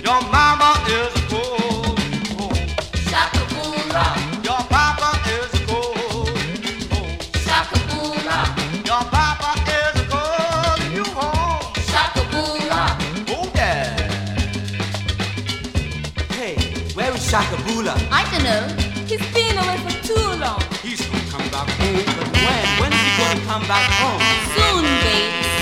Your mama is a cold home. Shakabula. Your papa is a cold home. Shakabula. Your papa is a cold you home. Shakabula. Oh yeah. Hey, where is Shakabula? I don't know. He's been away for too long. He's gonna come back home. But when? When is he going to come back home? Soon, babe.